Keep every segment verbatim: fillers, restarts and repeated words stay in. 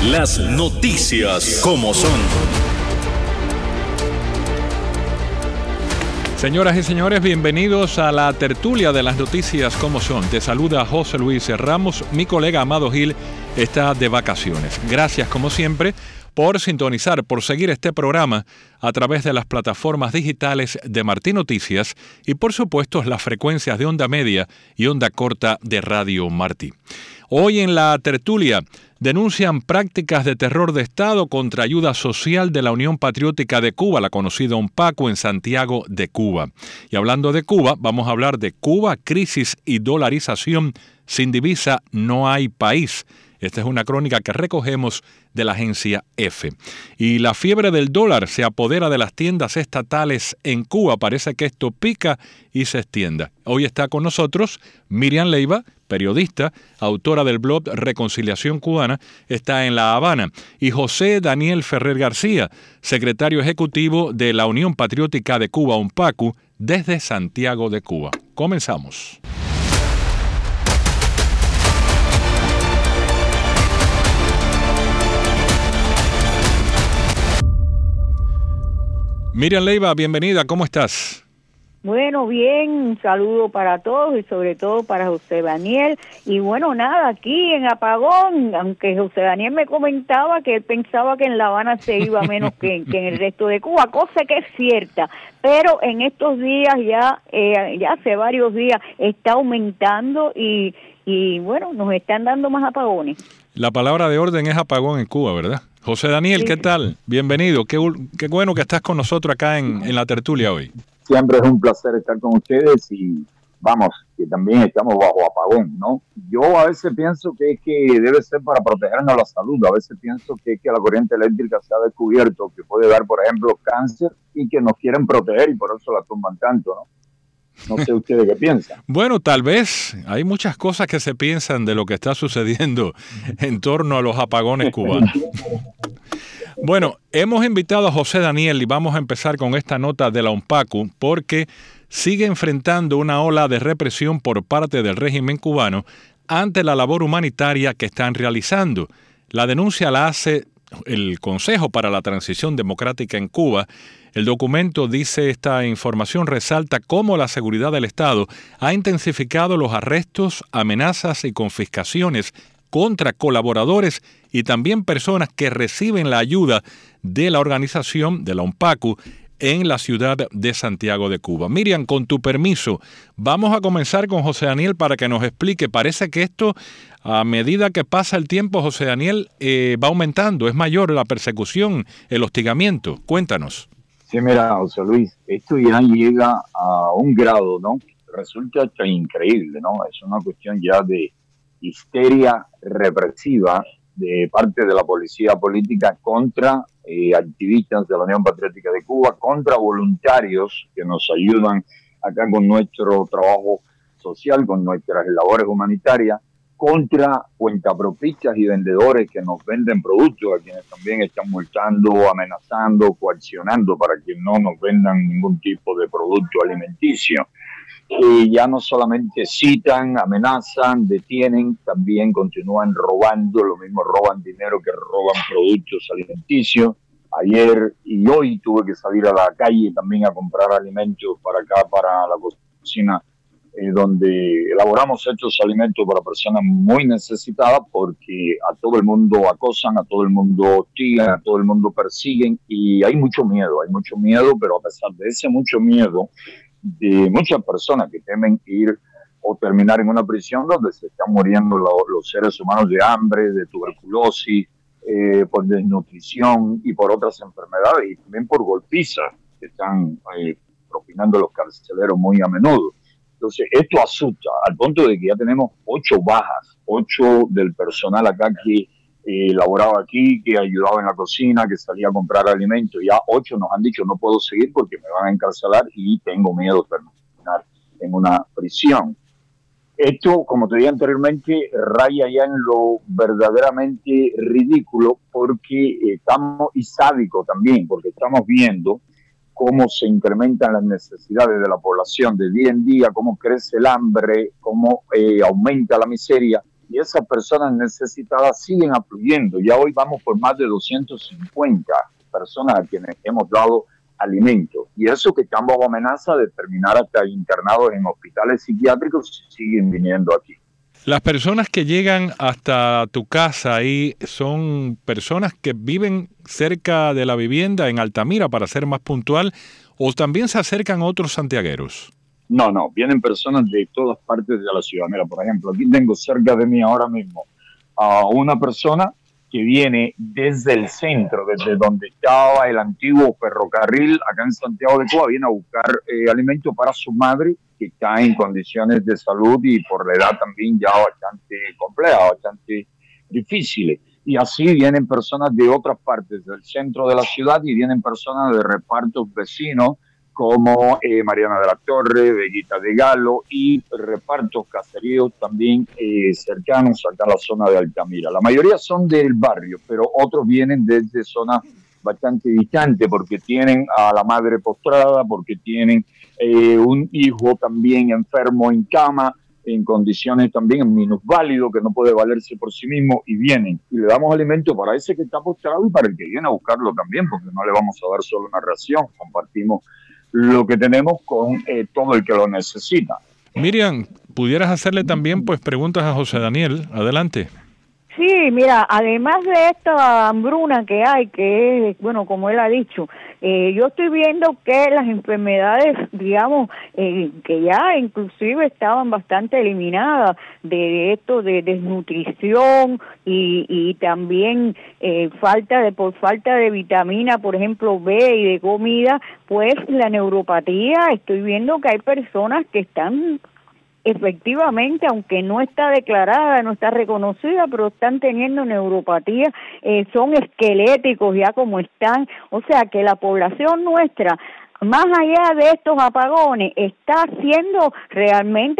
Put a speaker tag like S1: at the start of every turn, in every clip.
S1: Las noticias como son.
S2: Señoras y señores, bienvenidos a la tertulia de las noticias como son. Te saluda José Luis Ramos. Mi colega Amado Gil está de vacaciones. Gracias, como siempre, por sintonizar, por seguir este programa a través de las plataformas digitales de Martí Noticias y, por supuesto, las frecuencias de onda media y onda corta de Radio Martí. Hoy en la tertulia denuncian prácticas de terror de Estado contra ayuda social de la Unión Patriótica de Cuba, la conocida UNPACU, en Santiago de Cuba. Y hablando de Cuba, vamos a hablar de Cuba, crisis y dolarización. Sin divisa no hay país. Esta es una crónica que recogemos de la agencia EFE. Y la fiebre del dólar se apodera de las tiendas estatales en Cuba. Parece que esto pica y se extienda. Hoy está con nosotros Miriam Leiva, periodista, autora del blog Reconciliación Cubana, está en La Habana. Y José Daniel Ferrer García, secretario ejecutivo de la Unión Patriótica de Cuba, UNPACU, desde Santiago de Cuba. Comenzamos. Miriam Leiva, bienvenida, ¿cómo estás?
S3: Bueno, bien, un saludo para todos y sobre todo para José Daniel. Y bueno, nada, aquí en apagón, aunque José Daniel me comentaba que él pensaba que en La Habana se iba menos que, que en el resto de Cuba, cosa que es cierta, pero en estos días ya, eh, ya hace varios días está aumentando y, y bueno, nos están dando más apagones.
S2: La palabra de orden es apagón en Cuba, ¿verdad? José Daniel, sí. ¿Qué tal? Bienvenido. Qué, qué bueno que estás con nosotros acá en, en la tertulia hoy.
S4: Siempre es un placer estar con ustedes y vamos, que también estamos bajo apagón, ¿no? Yo a veces pienso que es que debe ser para protegernos la salud. A veces pienso que es que la corriente eléctrica se ha descubierto que puede dar, por ejemplo, cáncer y que nos quieren proteger y por eso la tumban tanto, ¿no? No sé ustedes qué piensan.
S2: Bueno, tal vez hay muchas cosas que se piensan de lo que está sucediendo en torno a los apagones cubanos. Bueno, hemos invitado a José Daniel y vamos a empezar con esta nota de la UNPACU porque sigue enfrentando una ola de represión por parte del régimen cubano ante la labor humanitaria que están realizando. La denuncia la hace el Consejo para la Transición Democrática en Cuba. El documento, dice esta información, resalta cómo la seguridad del Estado ha intensificado los arrestos, amenazas y confiscaciones contra colaboradores y también personas que reciben la ayuda de la organización de la UNPACU en la ciudad de Santiago de Cuba. Miriam, con tu permiso, vamos a comenzar con José Daniel para que nos explique. Parece que esto, a medida que pasa el tiempo, José Daniel, eh, va aumentando, es mayor la persecución, el hostigamiento. Cuéntanos.
S4: Sí, mira, José Luis, esto ya llega a un grado, ¿no? Resulta increíble, ¿no? Es una cuestión ya de histeria represiva de parte de la policía política contra eh, activistas de la Unión Patriótica de Cuba, contra voluntarios que nos ayudan acá con nuestro trabajo social, con nuestras labores humanitarias, contra cuentapropistas y vendedores que nos venden productos, a quienes también están multando, amenazando, coaccionando para que no nos vendan ningún tipo de producto alimenticio. Y ya no solamente citan, amenazan, detienen, también continúan robando, lo mismo roban dinero que roban productos alimenticios. Ayer y hoy tuve que salir a la calle también a comprar alimentos para acá, para la cocina, eh, donde elaboramos estos alimentos para personas muy necesitadas, porque a todo el mundo acosan, a todo el mundo hostigan, a todo el mundo persiguen y hay mucho miedo, hay mucho miedo, pero a pesar de ese mucho miedo, de muchas personas que temen ir o terminar en una prisión donde se están muriendo lo, los seres humanos de hambre, de tuberculosis, eh, por desnutrición y por otras enfermedades y también por golpizas que están eh, propinando los carceleros muy a menudo. Entonces esto asusta al punto de que ya tenemos ocho bajas, ocho del personal acá que Eh, laboraba aquí, que ayudaba en la cocina, que salía a comprar alimentos. Ya ocho nos han dicho no puedo seguir porque me van a encarcelar y tengo miedo de terminar en una prisión. Esto, como te dije anteriormente, raya ya en lo verdaderamente ridículo porque estamos, y sádico también, porque estamos viendo cómo se incrementan las necesidades de la población de día en día, cómo crece el hambre, cómo eh, aumenta la miseria, y esas personas necesitadas siguen afluyendo. Ya hoy vamos por más de doscientas cincuenta personas a quienes hemos dado alimento, y eso que están bajo amenaza de terminar hasta internados en hospitales psiquiátricos siguen viniendo aquí.
S2: Las personas que llegan hasta tu casa ahí son personas que viven cerca de la vivienda en Altamira, para ser más puntual, o también se acercan otros santiagueros.
S4: No, no, vienen personas de todas partes de la ciudad. Mira, por ejemplo, aquí tengo cerca de mí ahora mismo a una persona que viene desde el centro, desde donde estaba el antiguo ferrocarril acá en Santiago de Cuba, viene a buscar eh, alimento para su madre, que está en condiciones de salud y por la edad también ya bastante compleja, bastante difíciles. Y así vienen personas de otras partes del centro de la ciudad y vienen personas de repartos vecinos como eh, Mariana de la Torre, Bellita de Galo y repartos caseríos también eh, cercanos acá a la zona de Altamira. La mayoría son del barrio, pero otros vienen desde zonas bastante distantes porque tienen a la madre postrada, porque tienen eh, un hijo también enfermo en cama, en condiciones también minusválido, que no puede valerse por sí mismo, y vienen y le damos alimento para ese que está postrado y para el que viene a buscarlo también, porque no le vamos a dar solo una ración, compartimos lo que tenemos con eh, todo el que lo necesita.
S2: Miriam, pudieras hacerle también pues preguntas a José Daniel. Adelante.
S3: Sí, mira, además de esta hambruna que hay, que es, bueno, como él ha dicho, eh, yo estoy viendo que las enfermedades, digamos, eh, que ya inclusive estaban bastante eliminadas de esto de desnutrición y, y también eh, falta de, por falta de vitamina, por ejemplo, B y de comida, pues la neuropatía, estoy viendo que hay personas que están efectivamente, aunque no está declarada, no está reconocida, pero están teniendo neuropatía, eh, son esqueléticos ya como están, o sea que la población nuestra, más allá de estos apagones, está siendo realmente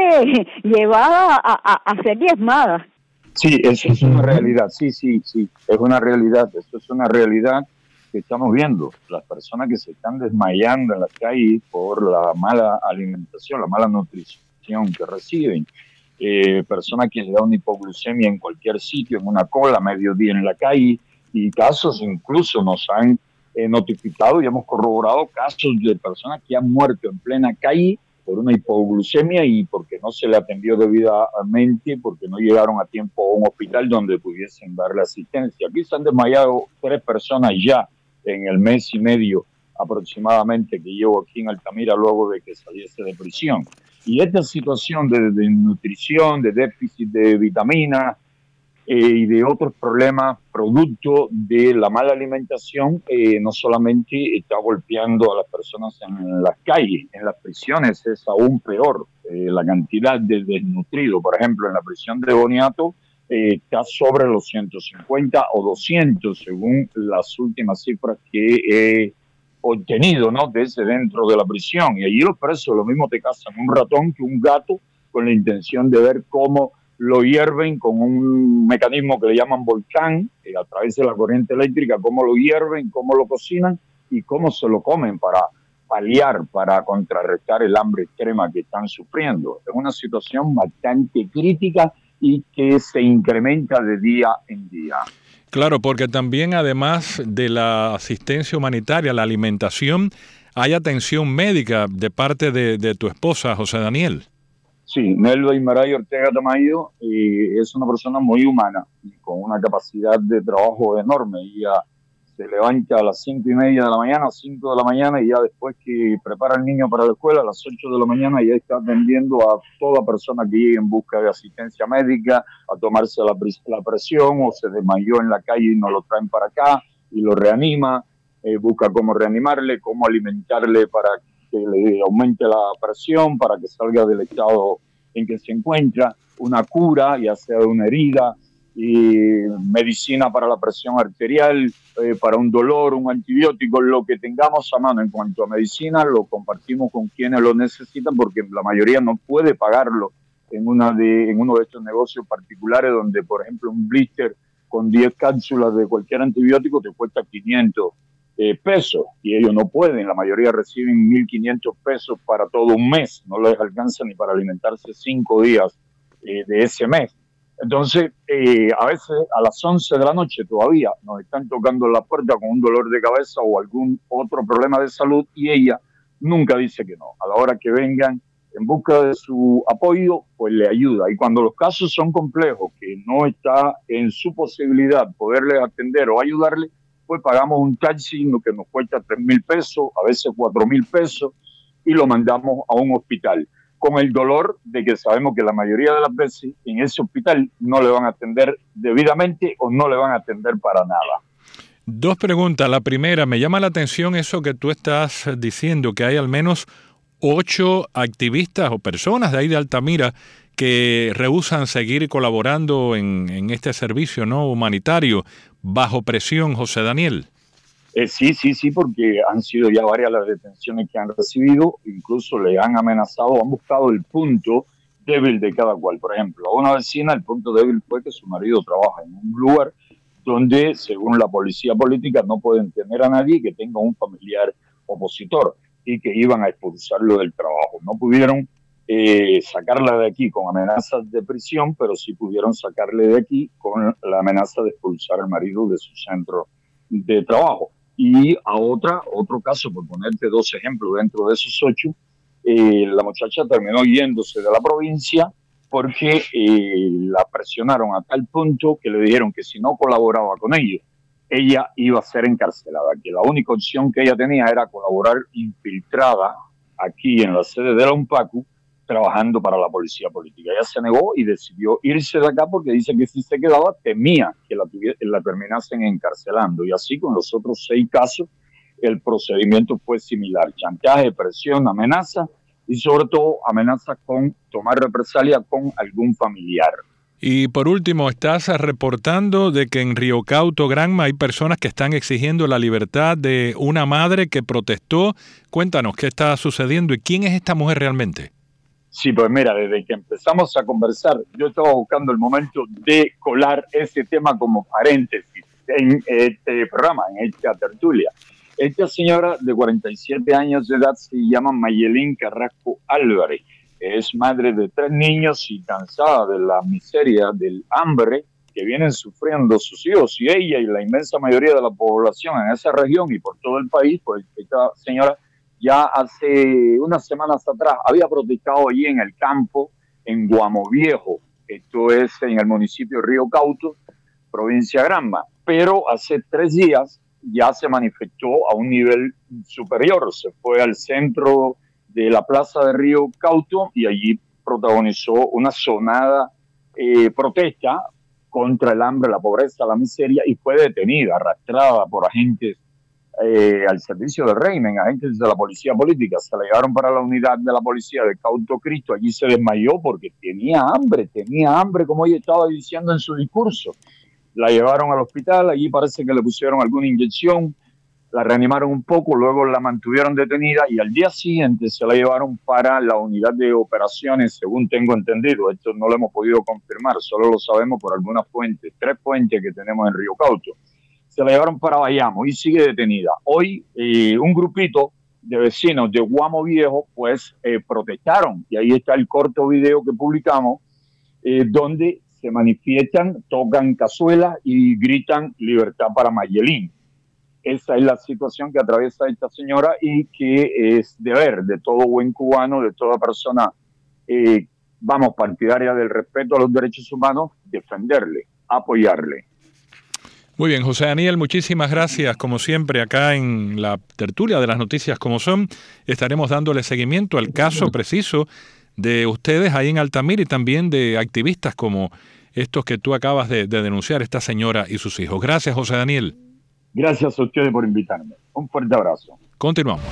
S3: llevada a, a, a ser diezmada.
S4: Sí, eso es una realidad, sí, sí, sí, es una realidad, eso es una realidad que estamos viendo, las personas que se están desmayando en las calles por la mala alimentación, la mala nutrición que reciben, eh, personas que le dan una hipoglucemia en cualquier sitio, en una cola, mediodía en la calle, y casos incluso nos han eh, notificado y hemos corroborado casos de personas que han muerto en plena calle por una hipoglucemia y porque no se le atendió debidamente, porque no llegaron a tiempo a un hospital donde pudiesen darle asistencia. Aquí se han desmayado tres personas ya en el mes y medio aproximadamente que llevo aquí en Altamira luego de que saliese de prisión. Y esta situación de, de nutrición, de déficit de vitaminas eh, y de otros problemas producto de la mala alimentación, eh, no solamente está golpeando a las personas en las calles, en las prisiones es aún peor. Eh, la cantidad de desnutridos, por ejemplo, en la prisión de Boniato, eh, está sobre los ciento cincuenta o doscientos, según las últimas cifras que he obtenido, ¿no? Desde dentro de la prisión. Y allí los presos lo mismo te cazan un ratón que un gato con la intención de ver cómo lo hierven con un mecanismo que le llaman volcán, eh, a través de la corriente eléctrica, cómo lo hierven, cómo lo cocinan y cómo se lo comen para paliar, para contrarrestar el hambre extrema que están sufriendo. Es una situación bastante crítica y que se incrementa de día en día.
S2: Claro, porque también además de la asistencia humanitaria, la alimentación, hay atención médica de parte de, de tu esposa, José Daniel.
S4: Sí, Nelva Imaray Ortega Tamayo eh, es una persona muy humana y con una capacidad de trabajo enorme. Ella se levanta a las cinco y media de la mañana, cinco de la mañana, y ya después que prepara al niño para la escuela, a las ocho de la mañana ya está atendiendo a toda persona que llegue en busca de asistencia médica, a tomarse la, la presión o se desmayó en la calle y nos lo traen para acá y lo reanima, eh, busca cómo reanimarle, cómo alimentarle para que le aumente la presión, para que salga del estado en que se encuentra, una cura, ya sea de una herida, y medicina para la presión arterial, eh, para un dolor, un antibiótico, lo que tengamos a mano en cuanto a medicina, lo compartimos con quienes lo necesitan, porque la mayoría no puede pagarlo en, una de, en uno de estos negocios particulares donde, por ejemplo, un blister con diez cápsulas de cualquier antibiótico te cuesta quinientos eh, pesos, y ellos no pueden, la mayoría reciben mil quinientos pesos para todo un mes, no les alcanza ni para alimentarse cinco días eh, de ese mes. Entonces, eh, a veces a las once de la noche todavía nos están tocando la puerta con un dolor de cabeza o algún otro problema de salud y ella nunca dice que no. A la hora que vengan en busca de su apoyo, pues le ayuda. Y cuando los casos son complejos, que no está en su posibilidad poderle atender o ayudarle, pues pagamos un taxi que nos cuesta tres mil pesos, a veces cuatro mil pesos, y lo mandamos a un hospital, con el dolor de que sabemos que la mayoría de las veces en ese hospital no le van a atender debidamente o no le van a atender para nada.
S2: Dos preguntas. La primera, me llama la atención eso que tú estás diciendo, que hay al menos ocho activistas o personas de ahí de Altamira que rehúsan seguir colaborando en, en este servicio no humanitario bajo presión, José Daniel.
S4: Eh, sí, sí, sí, porque han sido ya varias las detenciones que han recibido, incluso le han amenazado, han buscado el punto débil de cada cual. Por ejemplo, a una vecina el punto débil fue que su marido trabaja en un lugar donde, según la policía política, no pueden tener a nadie que tenga un familiar opositor y que iban a expulsarlo del trabajo. No pudieron eh, sacarla de aquí con amenazas de prisión, pero sí pudieron sacarle de aquí con la amenaza de expulsar al marido de su centro de trabajo. Y a otra, otro caso, por ponerte dos ejemplos dentro de esos ocho, eh, la muchacha terminó yéndose de la provincia porque eh, la presionaron a tal punto que le dijeron que si no colaboraba con ellos, ella iba a ser encarcelada, que la única opción que ella tenía era colaborar infiltrada aquí en la sede de la UNPACU, trabajando para la policía política. Ella se negó y decidió irse de acá porque dice que si se quedaba temía que la, la terminasen encarcelando. Y así con los otros seis casos el procedimiento fue similar: chantaje, presión, amenaza y sobre todo amenazas con tomar represalia con algún familiar.
S2: Y por último, estás reportando de que en Río Cauto, Granma, hay personas que están exigiendo la libertad de una madre que protestó. Cuéntanos qué está sucediendo y quién es esta mujer realmente.
S4: Sí, pues mira, desde que empezamos a conversar, yo estaba buscando el momento de colar ese tema como paréntesis en este programa, en esta tertulia. Esta señora de cuarenta y siete años de edad se llama Mayelín Carrasco Álvarez. Es madre de tres niños y cansada de la miseria, del hambre que vienen sufriendo sus hijos y ella y la inmensa mayoría de la población en esa región y por todo el país. Pues esta señora ya hace unas semanas atrás había protestado allí en el campo, en Guamo Viejo, esto es en el municipio de Río Cauto, provincia de Granma, pero hace tres días ya se manifestó a un nivel superior, se fue al centro de la plaza de Río Cauto y allí protagonizó una sonada eh, protesta contra el hambre, la pobreza, la miseria, y fue detenida, arrastrada por agentes eh, al servicio del régimen, agentes de la policía política. Se la llevaron para la unidad de la policía de Cauto Cristo, allí se desmayó porque tenía hambre, tenía hambre, como ella estaba diciendo en su discurso. La llevaron al hospital, allí parece que le pusieron alguna inyección, la reanimaron un poco, luego la mantuvieron detenida y al día siguiente se la llevaron para la unidad de operaciones, según tengo entendido. Esto no lo hemos podido confirmar, solo lo sabemos por algunas fuentes, tres fuentes que tenemos en Río Cauto. Se la llevaron para Bayamo y sigue detenida. Hoy eh, un grupito de vecinos de Guamo Viejo pues eh, protestaron, y ahí está el corto video que publicamos, eh, donde se manifiestan, tocan cazuelas y gritan libertad para Mayelín. Esa es la situación que atraviesa esta señora y que es deber de todo buen cubano, de toda persona, eh, vamos, partidaria del respeto a los derechos humanos, defenderle, apoyarle.
S2: Muy bien, José Daniel, muchísimas gracias. Como siempre, acá en la tertulia de las noticias como son, estaremos dándole seguimiento al caso preciso de ustedes ahí en Altamira y también de activistas como estos que tú acabas de, de denunciar, esta señora y sus hijos. Gracias, José Daniel.
S4: Gracias a ustedes por invitarme. Un fuerte abrazo.
S2: Continuamos.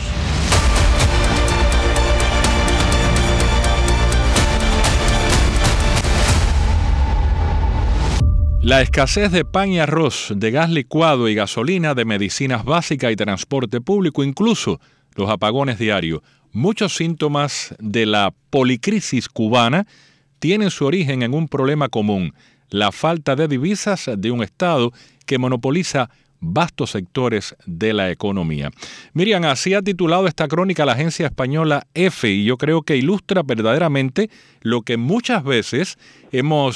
S2: La escasez de pan y arroz, de gas licuado y gasolina, de medicinas básicas y transporte público, incluso los apagones diarios, muchos síntomas de la policrisis cubana tienen su origen en un problema común: la falta de divisas de un Estado que monopoliza vastos sectores de la economía. Miriam, así ha titulado esta crónica la agencia española EFE, y yo creo que ilustra verdaderamente lo que muchas veces hemos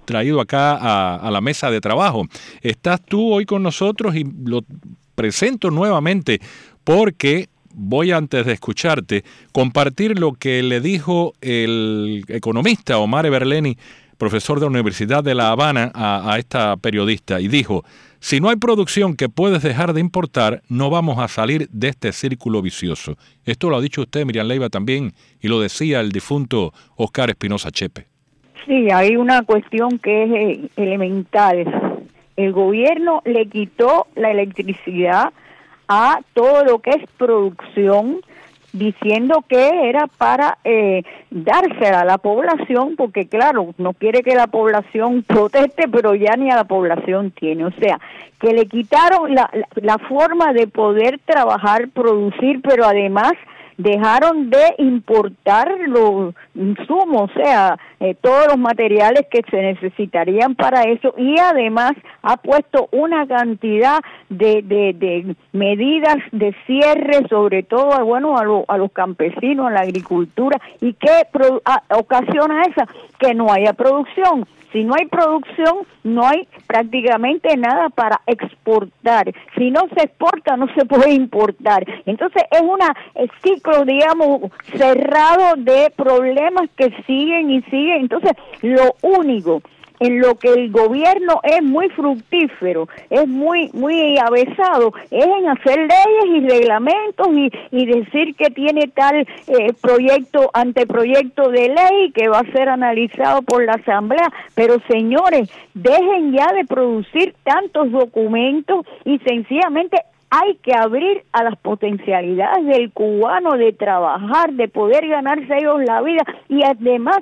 S2: traído acá a, a la mesa de trabajo. Estás tú hoy con nosotros y lo presento nuevamente porque voy, antes de escucharte, compartir lo que le dijo el economista Omar Eberleni, profesor de la Universidad de La Habana, a, a esta periodista, y dijo: si no hay producción que puedes dejar de importar, no vamos a salir de este círculo vicioso. Esto lo ha dicho usted, Miriam Leiva, también, y lo decía el difunto Oscar Espinosa Chepe.
S3: Sí, hay una cuestión que es eh, elemental. El gobierno le quitó la electricidad a todo lo que es producción, diciendo que era para eh, dársela a la población, porque claro, no quiere que la población proteste, pero ya ni a la población tiene. O sea, que le quitaron la, la, la forma de poder trabajar, producir, pero además dejaron de importar los insumos, o sea, eh, todos los materiales que se necesitarían para eso, y además ha puesto una cantidad de, de, de medidas de cierre, sobre todo, bueno, a, lo, a los campesinos, a la agricultura. ¿Y qué pro, a, ocasiona esa? Que no haya producción. Si no hay producción, no hay prácticamente nada para exportar. Si no se exporta, no se puede importar. Entonces es un ciclo, digamos, cerrado de problemas que siguen y siguen. Entonces lo único en lo que el gobierno es muy fructífero, es muy muy avesado, es en hacer leyes y reglamentos y, y decir que tiene tal eh, proyecto, anteproyecto de ley que va a ser analizado por la Asamblea. Pero señores, dejen ya de producir tantos documentos y sencillamente hay que abrir a las potencialidades del cubano de trabajar, de poder ganarse ellos la vida y además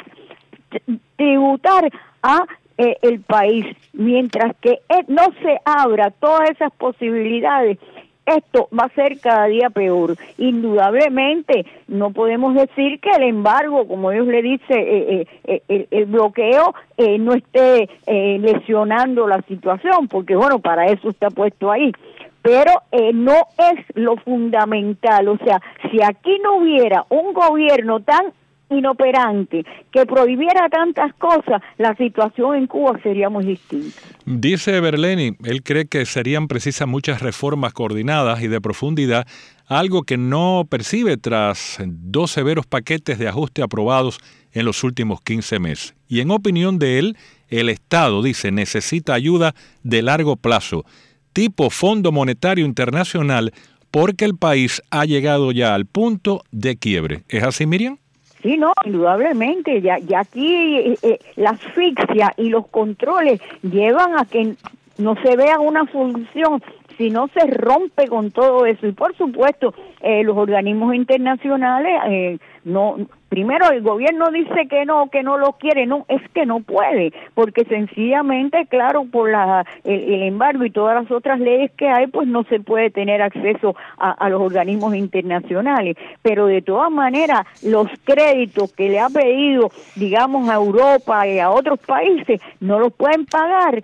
S3: tributar a eh, el país. Mientras que eh, no se abra todas esas posibilidades, esto va a ser cada día peor. Indudablemente no podemos decir que el embargo, como Dios le dice, eh, eh, eh, el bloqueo eh, no esté eh, lesionando la situación, porque bueno, para eso está puesto ahí. Pero eh, no es lo fundamental. O sea, si aquí no hubiera un gobierno tan inoperante que prohibiera tantas cosas, la situación en Cuba sería muy distinta.
S2: Dice Berleni, él cree que serían precisas muchas reformas coordinadas y de profundidad, algo que no percibe tras dos severos paquetes de ajuste aprobados en los últimos quince meses. Y en opinión de él, el Estado, dice, necesita ayuda de largo plazo, tipo Fondo Monetario Internacional, porque el país ha llegado ya al punto de quiebre. ¿Es así, Miriam?
S3: Sí, no, indudablemente, ya, ya aquí eh, eh, la asfixia y los controles llevan a que no se vea una solución, si no se rompe con todo eso. Y por supuesto, eh, los organismos internacionales, eh, no, primero el gobierno dice que no, que no lo quiere, no, es que no puede, porque sencillamente, claro, por la el, el embargo y todas las otras leyes que hay, pues no se puede tener acceso a, a los organismos internacionales. Pero de todas maneras, los créditos que le ha pedido, digamos, a Europa y a otros países, no los pueden pagar.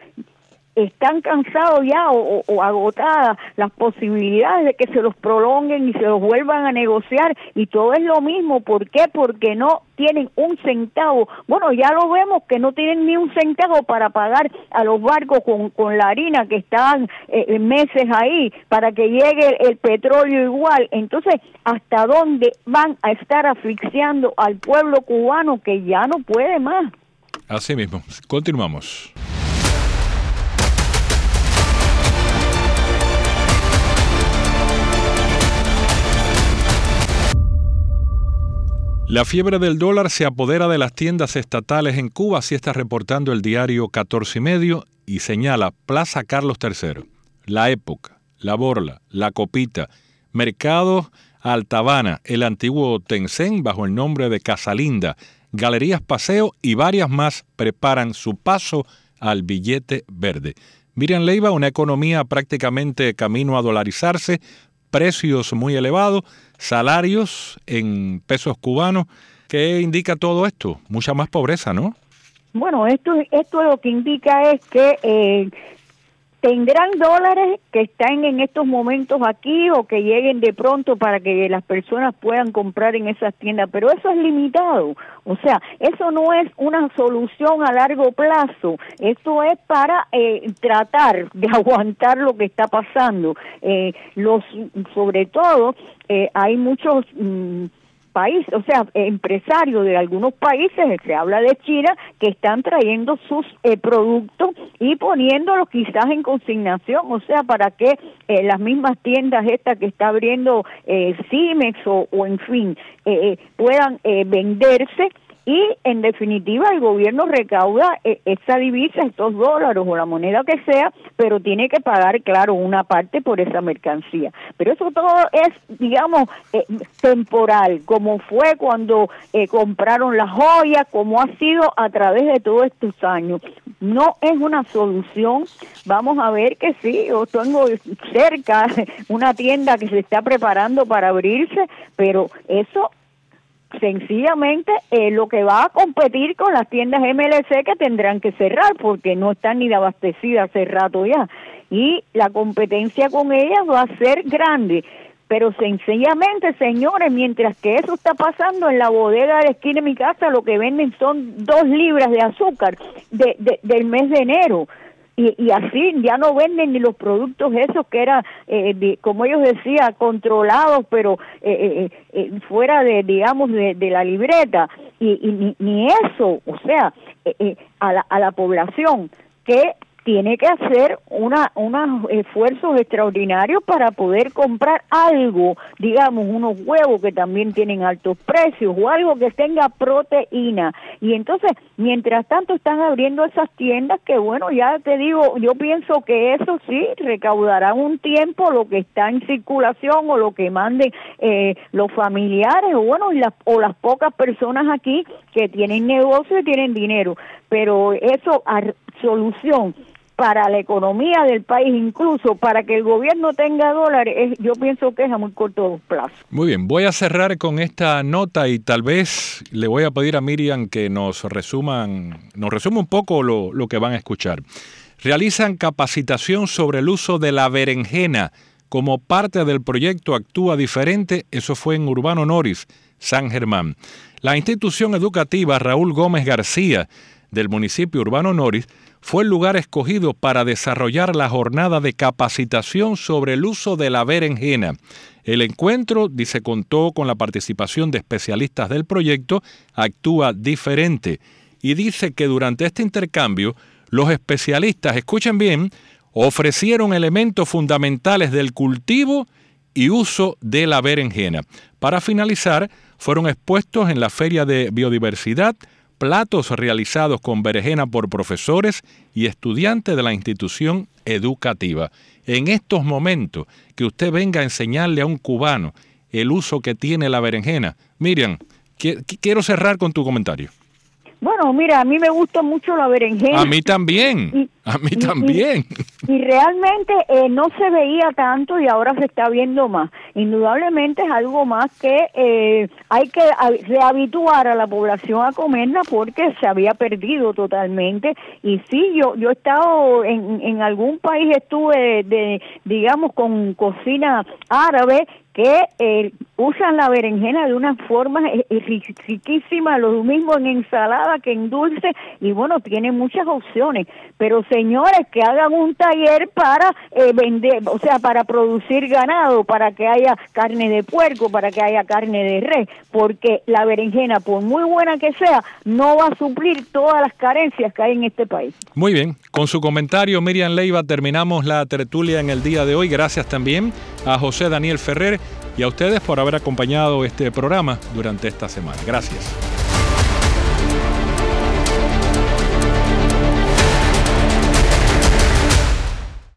S3: Están cansados ya o, o, o agotadas las posibilidades de que se los prolonguen y se los vuelvan a negociar, y todo es lo mismo. ¿Por qué? Porque no tienen un centavo. Bueno, ya lo vemos que no tienen ni un centavo para pagar a los barcos con, con la harina que están eh, meses ahí para que llegue el, el petróleo igual. Entonces, ¿hasta dónde van a estar asfixiando al pueblo cubano que ya no puede más?
S2: Así mismo. Continuamos. La fiebre del dólar se apodera de las tiendas estatales en Cuba, así está reportando el diario catorce y medio, y señala Plaza Carlos tercero, La Época, La Borla, La Copita, Mercado Altabana, el antiguo Tencén bajo el nombre de Casalinda, Galerías Paseo y varias más preparan su paso al billete verde. Miriam Leiva, una economía prácticamente camino a dolarizarse, precios muy elevados, salarios en pesos cubanos. ¿Qué indica todo esto? Mucha más pobreza, ¿no?
S3: Bueno, esto esto lo que indica es que eh, tendrán dólares que están en estos momentos aquí o que lleguen de pronto para que las personas puedan comprar en esas tiendas, pero eso es limitado. O sea, eso no es una solución a largo plazo. Esto es para eh, tratar de aguantar lo que está pasando. Eh, los, sobre todo, eh, hay muchos mmm, países, o sea, empresarios de algunos países, se habla de China, que están trayendo sus eh, productos y poniéndolos quizás en consignación, o sea, para que eh, las mismas tiendas estas que está abriendo eh, Cimex o, o en fin, eh, puedan eh, venderse. Y, en definitiva, el gobierno recauda eh, esa divisa, estos dólares o la moneda que sea, pero tiene que pagar, claro, una parte por esa mercancía. Pero eso todo es, digamos, eh, temporal, como fue cuando eh, compraron las joyas, como ha sido a través de todos estos años. No es una solución. Vamos a ver que sí, yo tengo cerca una tienda que se está preparando para abrirse, pero eso sencillamente eh, lo que va a competir con las tiendas M L C que tendrán que cerrar porque no están ni abastecidas hace rato ya, y la competencia con ellas va a ser grande. Pero sencillamente, señores, mientras que eso está pasando en la bodega de la esquina de mi casa, lo que venden son dos libras de azúcar de, de, del mes de enero. Y, y así ya no venden ni los productos esos que eran, eh, de, como ellos decían, controlados, pero eh, eh, eh, fuera de, digamos, de, de la libreta. Y, y ni, ni eso, o sea, eh, eh, a, la, a la población que tiene que hacer una unos esfuerzos extraordinarios para poder comprar algo, digamos, unos huevos que también tienen altos precios o algo que tenga proteína. Y entonces, mientras tanto están abriendo esas tiendas que, bueno, ya te digo, yo pienso que eso sí recaudará un tiempo lo que está en circulación o lo que manden eh, los familiares o, bueno, y las, o las pocas personas aquí que tienen negocio y tienen dinero. Pero eso, a solución para la economía del país, incluso para que el gobierno tenga dólares, es, yo pienso que es a muy corto plazo.
S2: Muy bien, voy a cerrar con esta nota y tal vez le voy a pedir a Miriam que nos resuman, nos resuma un poco lo, lo que van a escuchar. Realizan capacitación sobre el uso de la berenjena como parte del proyecto Actúa Diferente. Eso fue en Urbano Noris, San Germán. La institución educativa Raúl Gómez García del municipio Urbano Noris fue el lugar escogido para desarrollar la jornada de capacitación sobre el uso de la berenjena. El encuentro, dice, contó con la participación de especialistas del proyecto Actúa Diferente y dice que durante este intercambio los especialistas, escuchen bien, ofrecieron elementos fundamentales del cultivo y uso de la berenjena. Para finalizar, fueron expuestos en la Feria de Biodiversidad platos realizados con berenjena por profesores y estudiantes de la institución educativa. En estos momentos, que usted venga a enseñarle a un cubano el uso que tiene la berenjena. Miriam, quiero cerrar con tu comentario.
S3: Bueno, mira, a mí me gusta mucho la berenjena.
S2: A mí también, y, a mí y, también.
S3: Y, y realmente eh, no se veía tanto y ahora se está viendo más. Indudablemente es algo más que eh, hay que rehabituar a la población a comerla porque se había perdido totalmente. Y sí, yo yo he estado en, en algún país, estuve, de, de digamos, con cocina árabe, que eh, usan la berenjena de una forma riquísima, lo mismo en ensalada que en dulce, y bueno, tiene muchas opciones. Pero señores, que hagan un taller para eh, vender, o sea, para producir ganado, para que haya carne de puerco, para que haya carne de res, porque la berenjena, por muy buena que sea, no va a suplir todas las carencias que hay en este país.
S2: Muy bien, con su comentario, Miriam Leiva, terminamos la tertulia en el día de hoy. Gracias también a José Daniel Ferrer y a ustedes por haber acompañado este programa durante esta semana. Gracias.